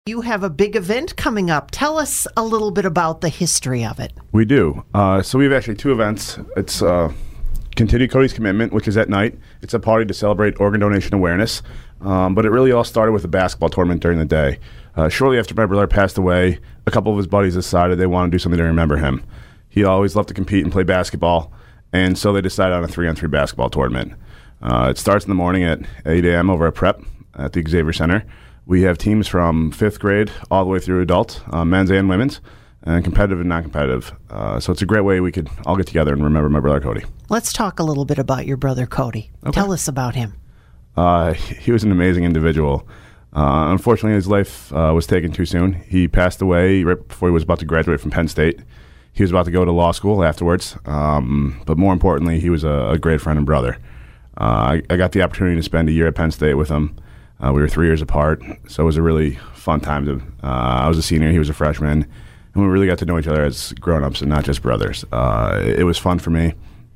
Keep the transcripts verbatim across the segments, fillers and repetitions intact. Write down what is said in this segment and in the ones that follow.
You have a big event coming up. Tell us a little bit about the history of it. We do. Uh, so we have actually two events. It's uh, Continue Cody's Commitment, which is at night. It's a party to celebrate organ donation awareness. Um, but it really all started with a basketball tournament during the day. Uh, shortly after my brother passed away, a couple of his buddies decided they wanted to do something to remember him. He always loved to compete and play basketball, and so they decided on a three-on-three basketball tournament. Uh, it starts in the morning at eight a.m. over at Prep at the Xavier Center. We have teams from fifth grade all the way through adult, uh, men's and women's, and competitive and non-competitive. Uh, so it's a great way we could all get together and remember my brother Cody. Let's talk a little bit about your brother Cody. Okay. Tell us about him. Uh, he was an amazing individual. Uh, unfortunately, his life uh, was taken too soon. He passed away right before he was about to graduate from Penn State. He was about to go to law school afterwards. Um, but more importantly, he was a, a great friend and brother. Uh, I, I got the opportunity to spend a year at Penn State with him. Uh, we were three years apart, so it was a really fun time. To, uh, I was a senior, he was a freshman, and we really got to know each other as grown-ups and not just brothers. Uh, it, it was fun for me.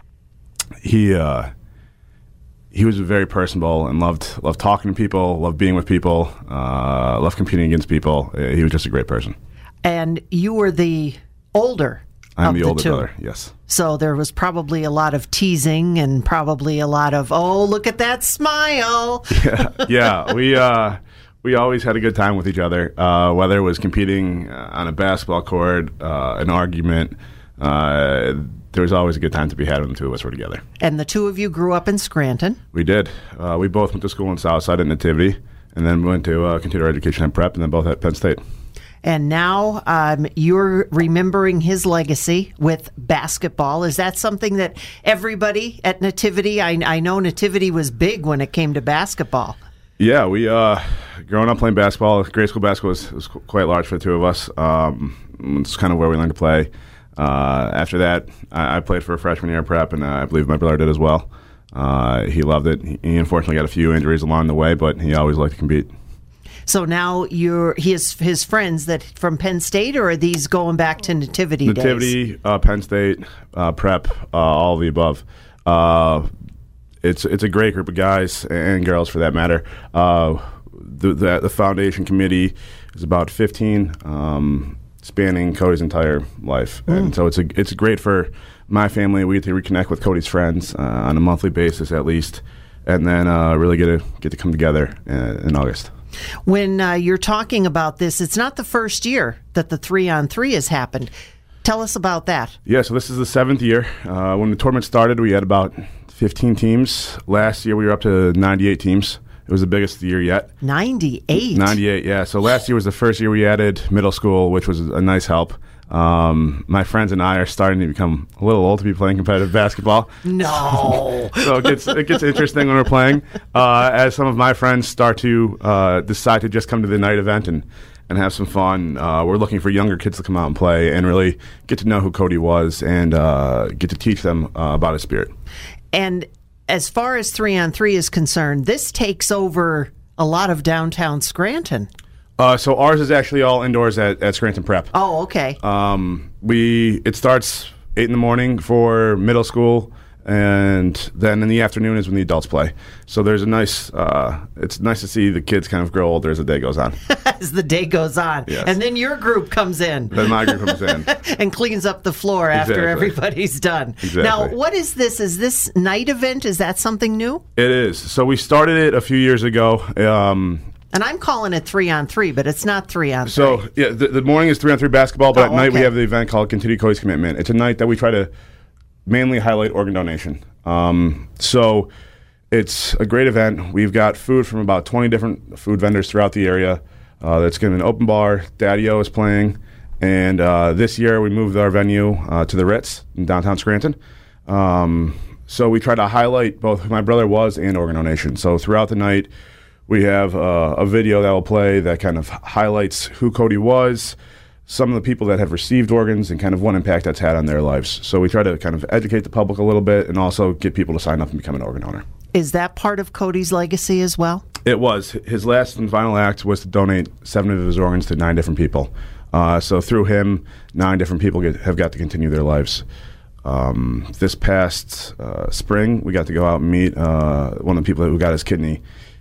He uh, he was very personable and loved loved talking to people, loved being with people, uh, loved competing against people. He was just a great person. And you were the older I'm of the, the older two. brother, yes. So there was probably a lot of teasing and probably a lot of, oh, look at that smile. yeah, yeah. We uh, we always had a good time with each other, uh, whether it was competing uh, on a basketball court, uh, an argument. Uh, there was always a good time to be had when the two of us were together. And the two of you grew up in Scranton. We did. Uh, we both went to school in Southside at Nativity, and then went to uh, continue our education at Prep, and then both at Penn State. And now um, you're remembering his legacy with basketball. Is that something that everybody at Nativity, I, I know Nativity was big when it came to basketball. Yeah, we, uh, growing up playing basketball, grade school basketball was, was quite large for the two of us. Um, it's kind of where we learned to play. Uh, after that, I, I played for a freshman year at Prep, and uh, I believe my brother did as well. Uh, he loved it. He, he unfortunately got a few injuries along the way, but he always liked to compete. So now you're his his friends that from Penn State, or are these going back to Nativity days? Nativity, uh, Penn State, uh, Prep, uh, all of the above. Uh, it's it's a great group of guys and girls, for that matter. Uh, the, the the foundation committee is about fifteen, um, spanning Cody's entire life, mm. and so it's a it's great for my family. We get to reconnect with Cody's friends uh, on a monthly basis at least, and then uh, really get to get to come together in, in August. When uh, you're talking about this, it's not the first year that the three-on-three has happened. Tell us about that. Yeah, so this is the seventh year. Uh, when the tournament started, we had about fifteen teams. Last year, we were up to ninety-eight teams. It was the biggest year yet. ninety-eight? ninety-eight, yeah. So last year was the first year we added middle school, which was a nice help. Um, my friends and I are starting to become a little old to be playing competitive basketball. No. So it gets it gets interesting when we're playing. Uh, as some of my friends start to uh, decide to just come to the night event and, and have some fun, uh, we're looking for younger kids to come out and play and really get to know who Cody was and uh, get to teach them uh, about his spirit. And as far as three-on-three is concerned, this takes over a lot of downtown Scranton. Uh, so ours is actually all indoors at, at Scranton Prep. Oh, okay. Um, we it starts eight in the morning for middle school, and then in the afternoon is when the adults play. So there's a nice. Uh, it's nice to see the kids kind of grow older as the day goes on. As the day goes on, yes. And then your group comes in. Then my group comes in and cleans up the floor after exactly. everybody's done. Exactly. Now, what is this? Is this night event? Is that something new? It is. So we started it a few years ago. Um, And I'm calling it three-on-three, but it's not three-on-three. So, yeah, the, the morning is three-on-three basketball, but oh, at night okay. we have the event called Continue Cody's Commitment. It's a night that we try to mainly highlight organ donation. Um, so it's a great event. We've got food from about twenty different food vendors throughout the area. Uh, that's going to be an open bar. Daddy-O is playing. And uh, this year we moved our venue uh, to the Ritz in downtown Scranton. Um, so we try to highlight both who my brother was and organ donation. So throughout the night, we have uh, a video that will play that kind of highlights who Cody was, some of the people that have received organs, and kind of what impact that's had on their lives. So we try to kind of educate the public a little bit and also get people to sign up and become an organ donor. Is that part of Cody's legacy as well? It was. His last and final act was to donate seven of his organs to nine different people. Uh, so through him, nine different people get, have got to continue their lives. Um, this past uh, spring, we got to go out and meet uh, one of the people who got his kidney.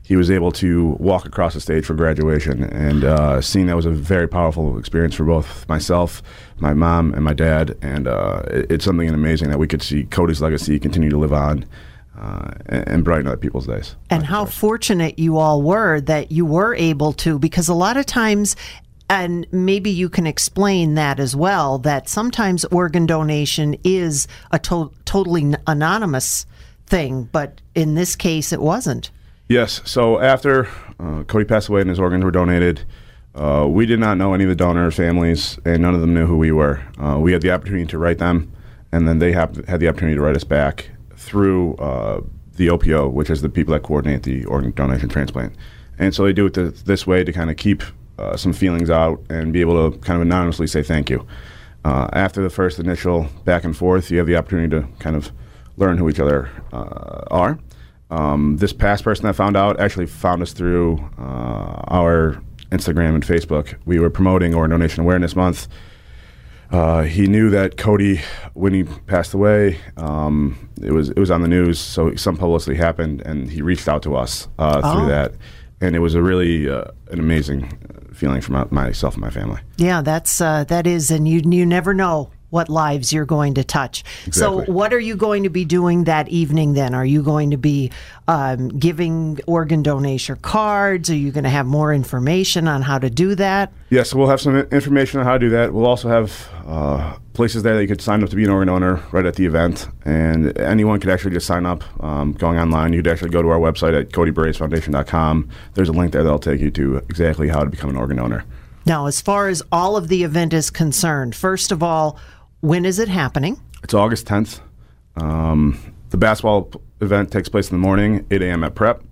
he was able to walk across the stage for graduation. And uh, seeing that was a very powerful experience for both myself, my mom, and my dad. And uh, it, it's something amazing that we could see Cody's legacy continue to live on uh, and, and brighten other people's days. And how fortunate you all were that you were able to, because a lot of times, and maybe you can explain that as well, that sometimes organ donation is a to- totally anonymous thing, but in this case it wasn't. Yes. So after uh, Cody passed away and his organs were donated, uh, we did not know any of the donor families, and none of them knew who we were. Uh, we had the opportunity to write them, and then they have, had the opportunity to write us back through uh, the O P O, which is the people that coordinate the organ donation transplant. And so they do it to, this way to kind of keep uh, some feelings out and be able to kind of anonymously say thank you. Uh, after the first initial back and forth, you have the opportunity to kind of learn who each other uh, are. Um, this past person that found out actually found us through uh, our Instagram and Facebook. We were promoting Organ Donation Awareness Month. Uh, he knew that Cody, when he passed away, um, it was it was on the news, so some publicity happened, and he reached out to us uh, oh. through that, and it was a really uh, an amazing feeling for my, myself and my family. Yeah, that's uh, that is, and you you never know what lives you're going to touch. Exactly. So what are you going to be doing that evening then? Are you going to be um, giving organ donation cards? Are you going to have more information on how to do that? Yes, so we'll have some information on how to do that. We'll also have uh, places there that you could sign up to be an organ donor right at the event, and anyone could actually just sign up um, going online. You could actually go to our website at cody barays foundation dot com. There's a link there that'll take you to exactly how to become an organ donor. Now, as far as all of the event is concerned, first of all, when is it happening? It's August tenth. Um, the basketball event takes place in the morning, eight a.m. at Prep.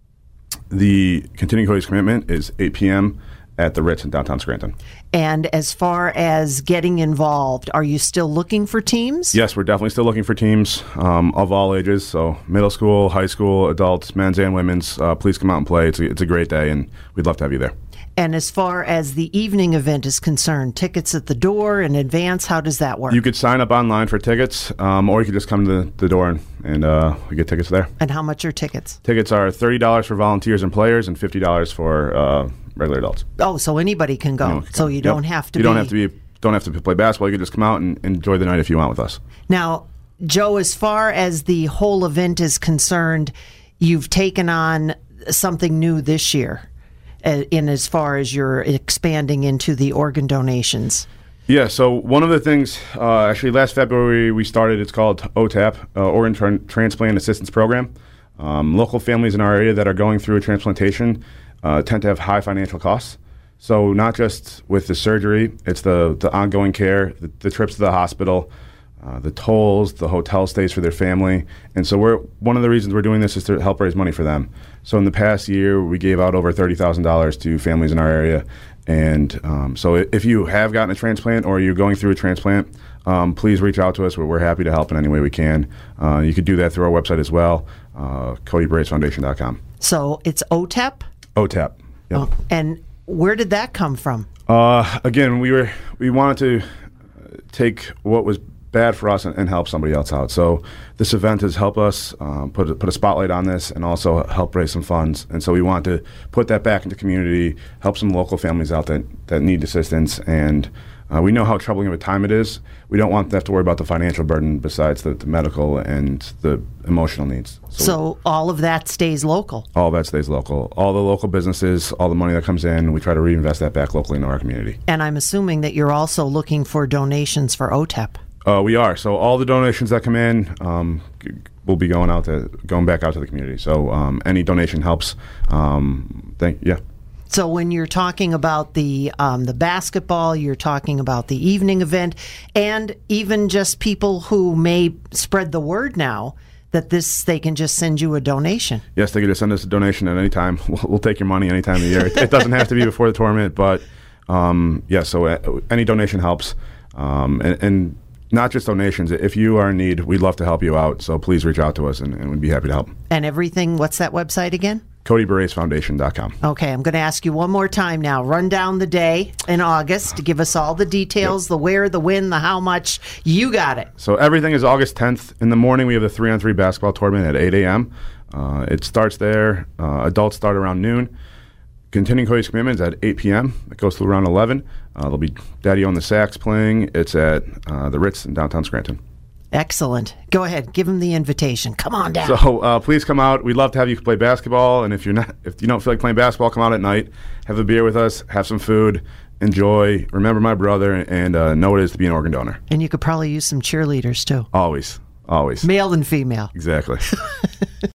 The Continuing Cody's Commitment is eight p.m. at the Ritz in downtown Scranton. And as far as getting involved, are you still looking for teams? Yes, we're definitely still looking for teams um, of all ages. So middle school, high school, adults, men's and women's. Uh, please come out and play. It's a, it's a great day, and we'd love to have you there. And as far as the evening event is concerned, tickets at the door in advance, how does that work? You could sign up online for tickets, um, or you could just come to the, the door and, and uh, we get tickets there. And how much are tickets? Tickets are thirty dollars for volunteers and players and fifty dollars for uh, regular adults. Oh, so anybody can go. Anyone can so come. you Yep. don't have to you be... You don't have to be don't have to play basketball. You can just come out and enjoy the night if you want with us. Now, Joe, as far as the whole event is concerned, you've taken on something new this year. In as far as you're expanding into the organ donations. Yeah, so one of the things, uh, actually last February we started, it's called O T A P, uh, Organ Tra- Transplant Assistance Program. Um, local families in our area that are going through a transplantation uh, tend to have high financial costs. So not just with the surgery, it's the, the ongoing care, the, the trips to the hospital, uh, the tolls, the hotel stays for their family. And so we're one of the reasons we're doing this is to help raise money for them. So in the past year, we gave out over thirty thousand dollars to families in our area. And um, so if you have gotten a transplant or you're going through a transplant, um, please reach out to us. We're, we're happy to help in any way we can. Uh, you could do that through our website as well, uh, cody barays foundation dot com. So it's O T A P? O T A P, yep. Oh, and where did that come from? Uh, again, we were we wanted to take what was bad for us and, and help somebody else out. So this event has helped us um, put a, put a spotlight on this and also help raise some funds. And so we want to put that back into community, help some local families out that, that need assistance. And uh, we know how troubling of a time it is. We don't want them to have to worry about the financial burden besides the, the medical and the emotional needs. So, so all of that stays local? All of that stays local. All the local businesses, all the money that comes in, we try to reinvest that back locally into our community. And I'm assuming that you're also looking for donations for O T A P? Uh, we are. So all the donations that come in um, will be going out to going back out to the community. So um, any donation helps. Um, thank yeah. So when you're talking about the um, the basketball, you're talking about the evening event, and even just people who may spread the word now that this they can just send you a donation. Yes, they can just send us a donation at any time. We'll, we'll take your money any time of the year. It, it doesn't have to be before the tournament, but um, yeah. So uh, any donation helps, um, and. and not just donations. If you are in need, we'd love to help you out. So please reach out to us, and, and we'd be happy to help. And everything, what's that website again? cody barays foundation dot com. Okay, I'm going to ask you one more time now. Run down the day in August to give us all the details, yep. the where, the when, the how much. You got it. So everything is August tenth. In the morning, we have the three on three basketball tournament at eight a.m. Uh, it starts there. Uh, adults start around noon. Continuing Cody's Commitment is at eight p.m. It goes through around eleven. Uh, there'll be Daddy on the Sax playing. It's at uh, the Ritz in downtown Scranton. Excellent. Go ahead. Give him the invitation. Come on down. So uh, please come out. We'd love to have you play basketball. And if you're not, if you don't feel like playing basketball, come out at night. Have a beer with us. Have some food. Enjoy. Remember my brother, and uh, know what it is to be an organ donor. And you could probably use some cheerleaders too. Always. Always. Male and female. Exactly.